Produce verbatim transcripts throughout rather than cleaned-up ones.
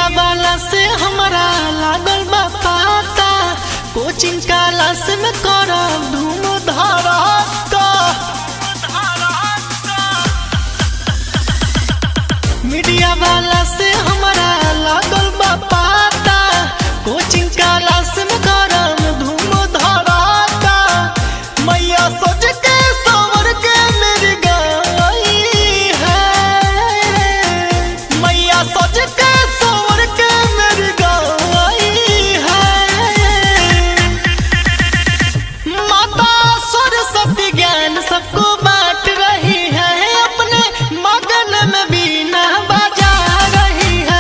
Media वाला से हमारा लागल बा पाता, कोचिंग क्लास में करब धूम धड़का। मीडिया वाला से हमारा लागल बा पाता, कोचिंग क्लास में करब धूम धड़का। मैया सोच के सवर के मेरी गई है, मैया सोच के सवर के मेरी गई है। माता सरस्वती ज्ञान सबको बांट रही है, अपने मगन में बीना बजा रही है।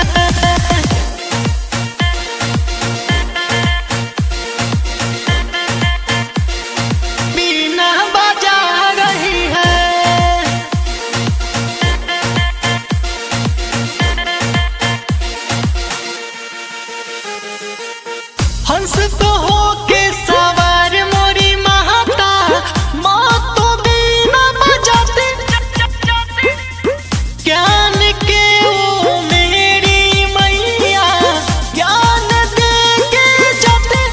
बीना बजा रही है। हंस तो होके सवार मोरी माता, माँ तो बीना बजाती। ज्ञान के ओ मेरी मैया, ज्ञान दे के जाते।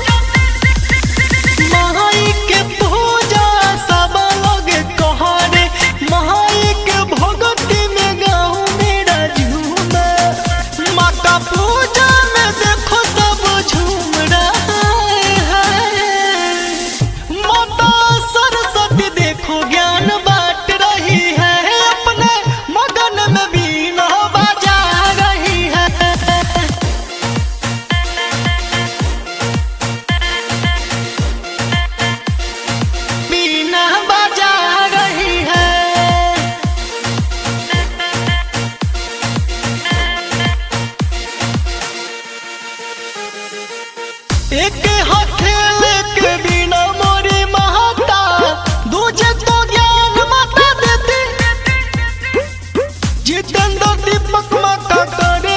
माई के पूजा सब लोग कहरे, माई के भगती में गाँव मेरा झूमा। माँ का पूजा में देखो सब झूम रहा है। माता सरस्वती देखो ज्ञान बांट रही है, अपने मगन में बीना बजा रही है। बीना बजा रही है। एक हाथे लेके बीना मोरी माता, दूजे तो ज्ञान माता देती। जितेंद्र दीपक माता करे